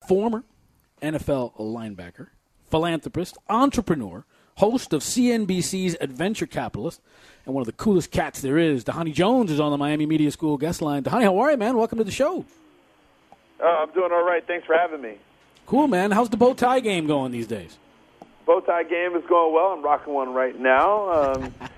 former NFL linebacker, philanthropist, entrepreneur, host of CNBC's Adventure Capitalist, and one of the coolest cats there is. Dhani Jones is on the Miami Media School guest line. Dhani, how are you, man? Welcome to the show. I'm doing all right. Thanks for having me. Cool, man. How's the bow tie game going these days? Bow tie game is going well. I'm rocking one right now.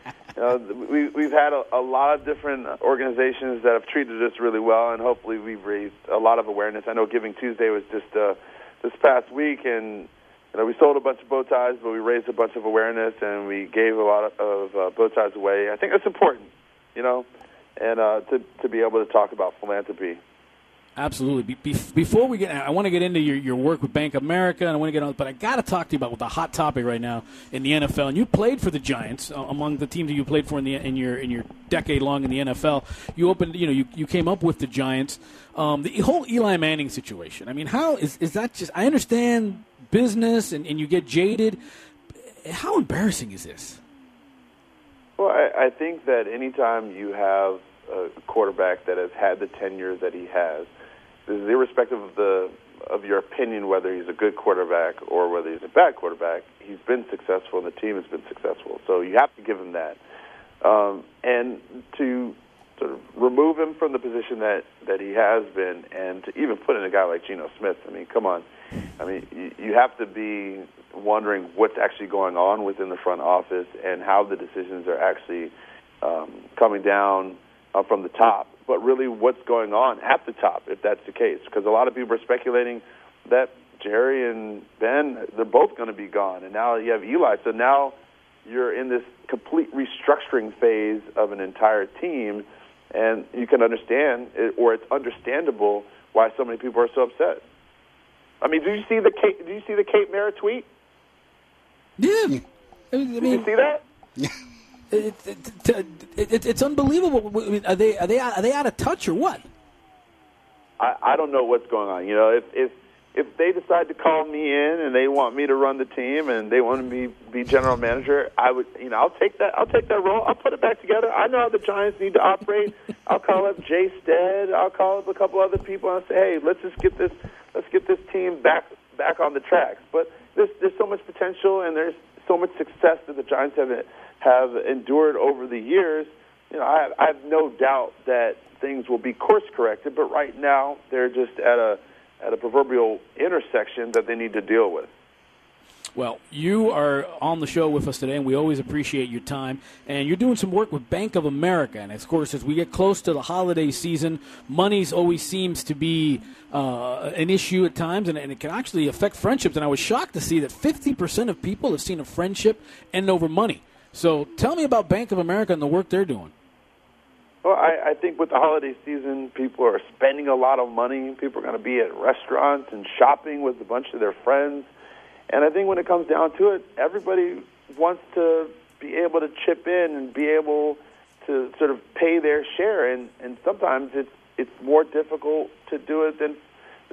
We've had a lot of different organizations that have treated us really well, and hopefully we've raised a lot of awareness. I know Giving Tuesday was just this past week, and we sold a bunch of bow ties, but we raised a bunch of awareness, and we gave a lot of bow ties away. I think that's important, and to be able to talk about philanthropy. Absolutely. Before we I want to get into your work with Bank of America, and I want to get on, but I got to talk to you about the hot topic right now in the NFL. And you played for the Giants, among the teams that you played for in your decade long in the NFL. You opened, you came up with the Giants. The whole Eli Manning situation. I mean, how is that just? I understand business, and you get jaded. How embarrassing is this? Well, I think that anytime you have a quarterback that has had the tenure that he has, this is irrespective of your opinion whether he's a good quarterback or whether he's a bad quarterback, he's been successful and the team has been successful. So you have to give him that. And to sort of remove him from the position that he has been, and to even put in a guy like Geno Smith, I mean, come on. I mean, you have to be wondering what's actually going on within the front office and how the decisions are actually coming down from the top, but really what's going on at the top, if that's the case. Because a lot of people are speculating that Jerry and Ben, they're both going to be gone. And now you have Eli. So now you're in this complete restructuring phase of an entire team, and you can understand, or it's understandable, why so many people are so upset. I mean, did you see the Kate Mara tweet? Yeah. Did you see that? Yeah. It's unbelievable. Are they out of touch or what? I don't know what's going on. If they decide to call me in and they want me to run the team and they want me to be general manager, I'll take that. I'll take that role. I'll put it back together. I know how the Giants need to operate. I'll call up Jay Stead. I'll call up a couple other people and say, hey, let's get this team back on the tracks. But there's so much potential and there's so much success that the Giants have endured over the years. I have no doubt that things will be course corrected, but right now they're just at a proverbial intersection that they need to deal with. Well, you are on the show with us today, and we always appreciate your time. And you're doing some work with Bank of America. And, of course, as we get close to the holiday season, money always seems to be an issue at times, and it can actually affect friendships. And I was shocked to see that 50% of people have seen a friendship end over money. So tell me about Bank of America and the work they're doing. Well, I think with the holiday season, people are spending a lot of money. People are going to be at restaurants and shopping with a bunch of their friends. And I think when it comes down to it, everybody wants to be able to chip in and be able to sort of pay their share. And sometimes it's more difficult to do it than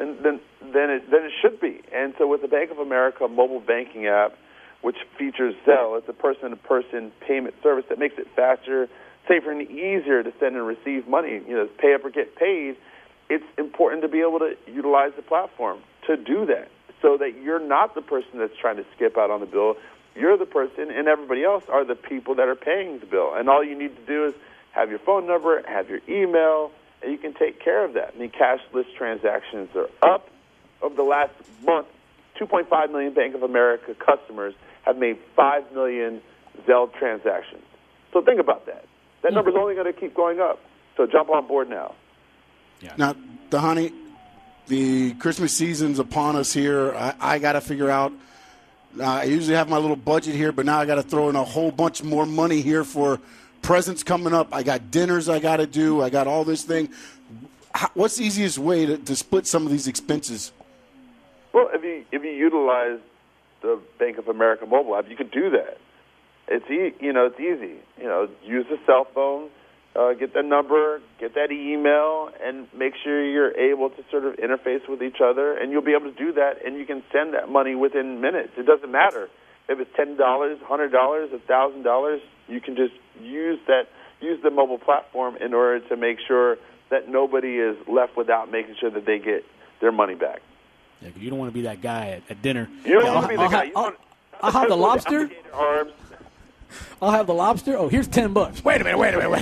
it should be. And so with the Bank of America mobile banking app, which features Zelle, it's a person-to-person payment service that makes it faster, safer, and easier to send and receive money. Pay up or get paid. It's important to be able to utilize the platform to do that, so that you're not the person that's trying to skip out on the bill. You're the person, and everybody else are the people that are paying the bill. And all you need to do is have your phone number, have your email, and you can take care of that. I mean, cashless transactions are up. Over the last month, 2.5 million Bank of America customers have made 5 million Zelle transactions. So think about that. That number's only going to keep going up. So jump on board now. Yeah. Now, Dhani, the Christmas season's upon us here. I got to figure out. I usually have my little budget here, but now I got to throw in a whole bunch more money here for presents coming up. I got dinners I got to do. I got all this thing. What's the easiest way to split some of these expenses? Well, if you utilize the Bank of America mobile app, you can do that. It's easy. Use a cell phone, get that number, get that email, and make sure you're able to sort of interface with each other, and you'll be able to do that, and you can send that money within minutes. It doesn't matter if it's $10, $100, $1,000. You can just use the mobile platform in order to make sure that nobody is left without making sure that they get their money back. Yeah, 'cause you don't want to be that guy at dinner. You don't want to be the guy. I'll have the lobster. Arms. I'll have the lobster. Oh, here's $10. Wait a minute.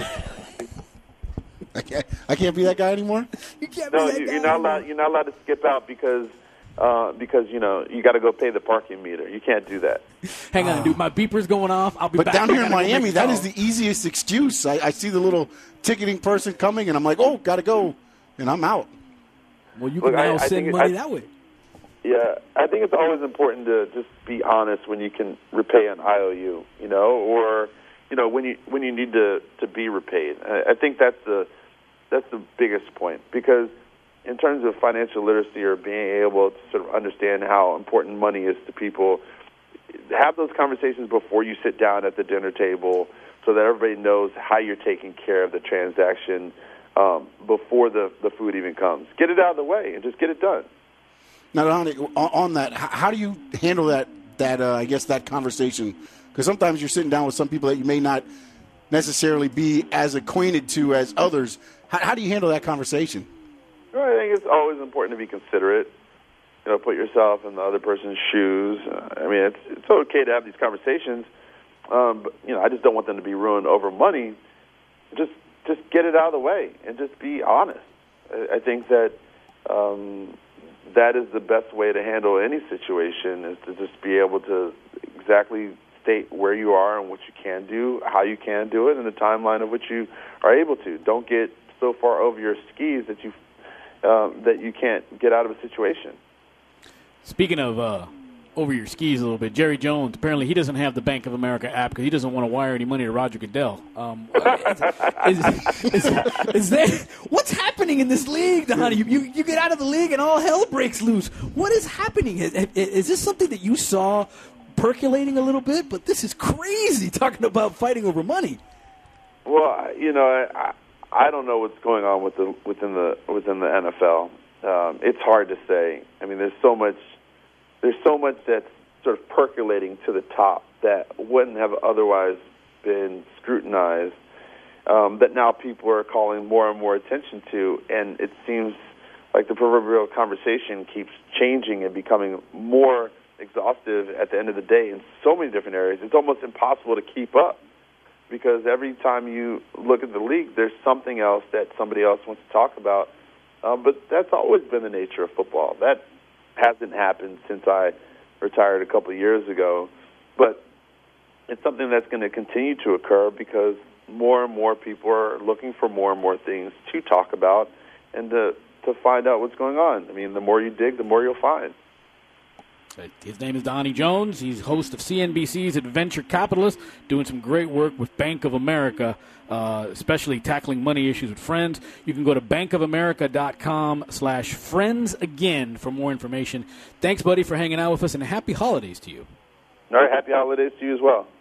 I can't be that guy anymore. You can't No, be that guy. you're not allowed to skip out because you got to go pay the parking meter. You can't do that. Hang on, dude. My beeper's going off. I'll be But back. down here I in gotta go Miami, make a that call. is the easiest excuse. I see the little ticketing person coming, and I'm like, oh, got to go, and I'm out. Well, you Look, can now I send think money that way. Yeah, I think it's always important to just be honest when you can repay an IOU, or when you need to be repaid. I think that's the biggest point, because in terms of financial literacy or being able to sort of understand how important money is to people, have those conversations before you sit down at the dinner table so that everybody knows how you're taking care of the transaction before the food even comes. Get it out of the way and just get it done. Now, Donnie, on that, how do you handle that I guess that conversation? Because sometimes you're sitting down with some people that you may not necessarily be as acquainted to as others. How do you handle that conversation? Well, I think it's always important to be considerate. Put yourself in the other person's shoes. It's okay to have these conversations, but I just don't want them to be ruined over money. Just get it out of the way and just be honest. I think that that is the best way to handle any situation, is to just be able to exactly state where you are and what you can do, how you can do it, and the timeline of which you are able to. Don't get so far over your skis that you can't get out of a situation. Speaking of over your skis a little bit, Jerry Jones, apparently he doesn't have the Bank of America app because he doesn't want to wire any money to Roger Goodell. Is there, what's happening in this league, Donnie? You get out of the league and all hell breaks loose. What is happening? Is this something that you saw percolating a little bit? But this is crazy, talking about fighting over money. Well, I don't know what's going on within the NFL. It's hard to say. There's so much that's sort of percolating to the top that wouldn't have otherwise been scrutinized, that now people are calling more and more attention to, and it seems like the proverbial conversation keeps changing and becoming more exhaustive at the end of the day in so many different areas. It's almost impossible to keep up, because every time you look at the league, there's something else that somebody else wants to talk about. But that's always been the nature of football. That hasn't happened since I retired a couple of years ago. But it's something that's going to continue to occur because more and more people are looking for more and more things to talk about and to find out what's going on. The more you dig, the more you'll find. His name is Donnie Jones. He's host of CNBC's Adventure Capitalist, doing some great work with Bank of America, especially tackling money issues with friends. You can go to bankofamerica.com/friendsagain for more information. Thanks, buddy, for hanging out with us, and happy holidays to you. All right, happy holidays to you as well.